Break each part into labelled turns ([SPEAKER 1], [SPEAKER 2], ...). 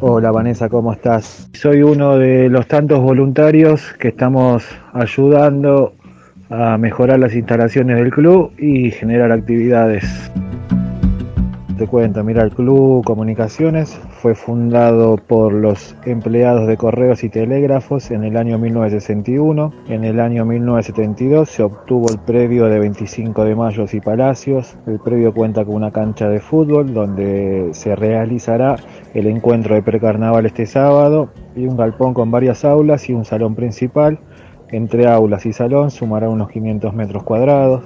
[SPEAKER 1] Hola Vanessa, ¿cómo estás? Soy uno de los tantos voluntarios que estamos ayudando a mejorar las instalaciones del club y generar actividades. Te cuento, mira, el Club Comunicaciones fue fundado por los empleados de correos y telégrafos en el año 1961. En el año 1972 se obtuvo el predio de 25 de Mayo y Palacios. El predio cuenta con una cancha de fútbol donde se realizará el encuentro de precarnaval este sábado y un galpón con varias aulas y un salón principal. Entre aulas y salón sumará unos 500 metros cuadrados.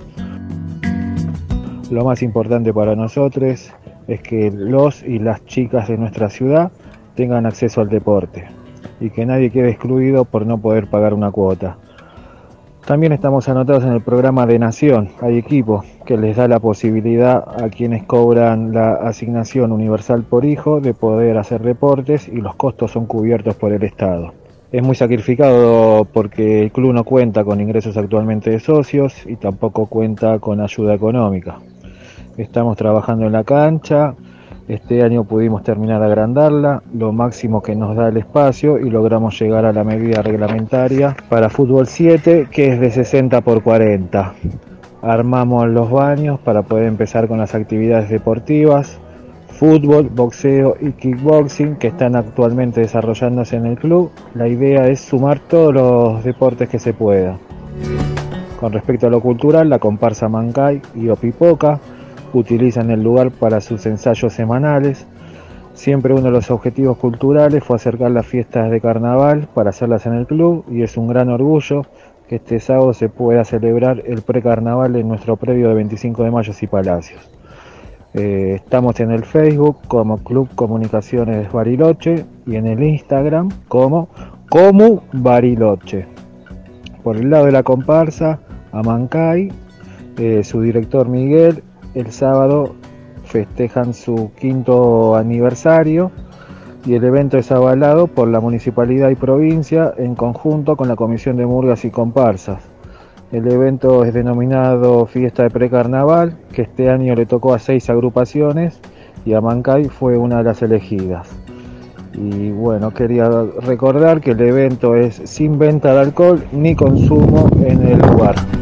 [SPEAKER 1] Lo más importante para nosotros es que los y las chicas de nuestra ciudad tengan acceso al deporte y que nadie quede excluido por no poder pagar una cuota. También estamos anotados en el programa de Nación. Hay equipos que les da la posibilidad a quienes cobran la asignación universal por hijo de poder hacer deportes y los costos son cubiertos por el Estado. Es muy sacrificado porque el club no cuenta con ingresos actualmente de socios y tampoco cuenta con ayuda económica. Estamos trabajando en la cancha, este año pudimos terminar de agrandarla, lo máximo que nos da el espacio y logramos llegar a la medida reglamentaria para fútbol 7 que es de 60 por 40. Armamos los baños para poder empezar con las actividades deportivas, fútbol, boxeo y kickboxing que están actualmente desarrollándose en el club. La idea es sumar todos los deportes que se pueda. Con respecto a lo cultural, la comparsa Mancay y Opipoca utilizan el lugar para sus ensayos semanales. Siempre uno de los objetivos culturales fue acercar las fiestas de carnaval para hacerlas en el club y es un gran orgullo que este sábado se pueda celebrar el precarnaval en nuestro predio de 25 de Mayo y Palacios. Estamos en el Facebook como Club Comunicaciones Bariloche y en el Instagram como Comu Bariloche. Por el lado de la comparsa, Amancay, su director Miguel, el sábado festejan su 5º aniversario y el evento es avalado por la municipalidad y provincia en conjunto con la Comisión de Murgas y Comparsas. El evento es denominado Fiesta de Precarnaval, que este año le tocó a 6 agrupaciones y Amancay fue una de las elegidas. Y bueno, quería recordar que el evento es sin venta de alcohol ni consumo en el lugar.